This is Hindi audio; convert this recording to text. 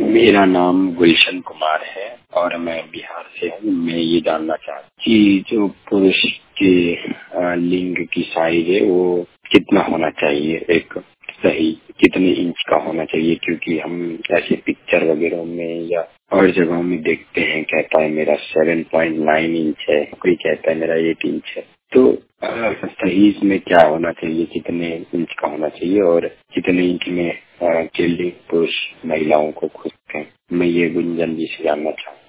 मेरा नाम गुलशन कुमार है और मैं बिहार से हूँ। मैं ये जानना चाहता हूँ कि जो पुरुष के लिंग की साइज है वो कितना होना चाहिए, एक सही कितने इंच का होना चाहिए, क्योंकि हम ऐसे पिक्चर वगैरह में या और जगहों में देखते हैं, कहता है मेरा 7.9 इंच है, कोई कहता है मेरा 8 इंच है। तो सही में क्या होना चाहिए, कितने इंच का होना चाहिए और कितने इंच में के लिंग पुरुष महिलाओं को खुद हैं, मैं ये गुंजन जी से जानना चाहूँ।